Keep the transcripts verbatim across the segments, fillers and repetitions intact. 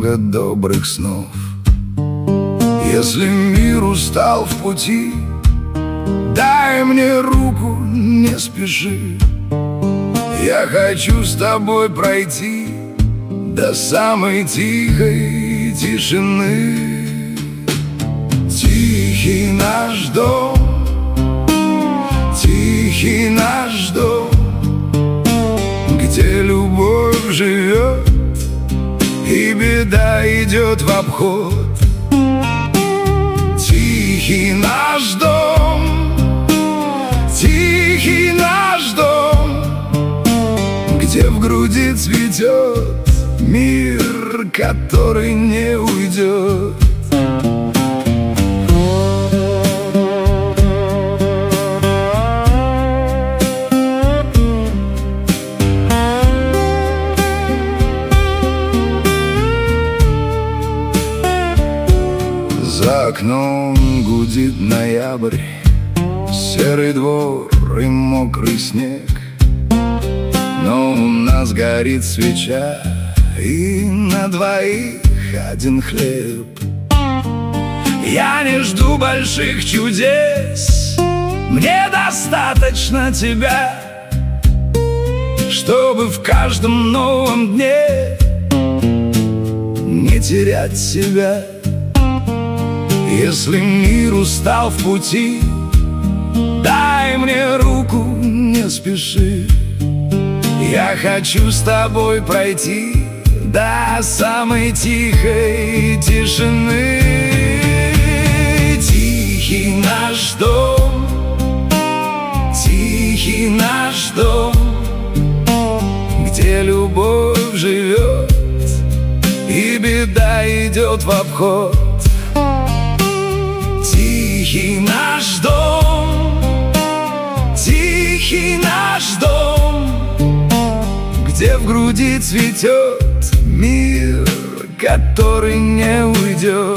много добрых снов. Если мир устал в пути, дай мне руку, не спеши. Я хочу с тобой пройти до самой тихой тишины. Тихий наш дом, тихий наш дом, где любовь живет и беда идет в обход. Тихий наш дом, тихий наш дом, где в груди цветет мир, который не уйдет. За окном гудит ноябрь, серый двор и мокрый снег. Но у нас горит свеча, и на двоих один хлеб. Я не жду больших чудес, мне достаточно тебя, чтобы в каждом новом дне не терять себя. Если мир устал в пути, дай мне руку, не спеши. Я хочу с тобой пройти до самой тихой тишины. Тихий наш дом, тихий наш дом, где любовь живет и беда идет в обход. Тихий наш дом, тихий наш дом, где в груди цветет мир, который не уйдет.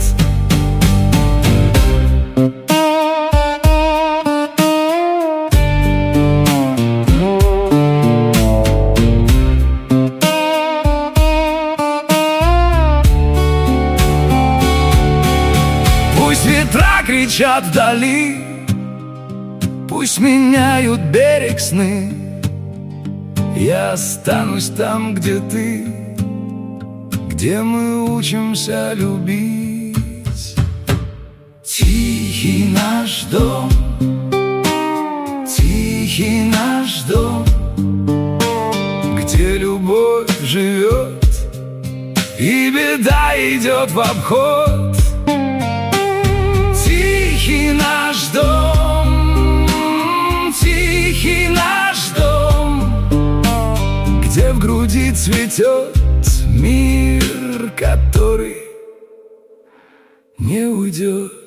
Пусть ветра кричат вдали, пусть меняют берег сны, я останусь там, где ты, где мы учимся любить. Тихий наш дом, тихий наш дом, где любовь живет и беда идет в обход. Тихий наш дом, тихий наш дом, где в груди цветет мир, который не уйдет.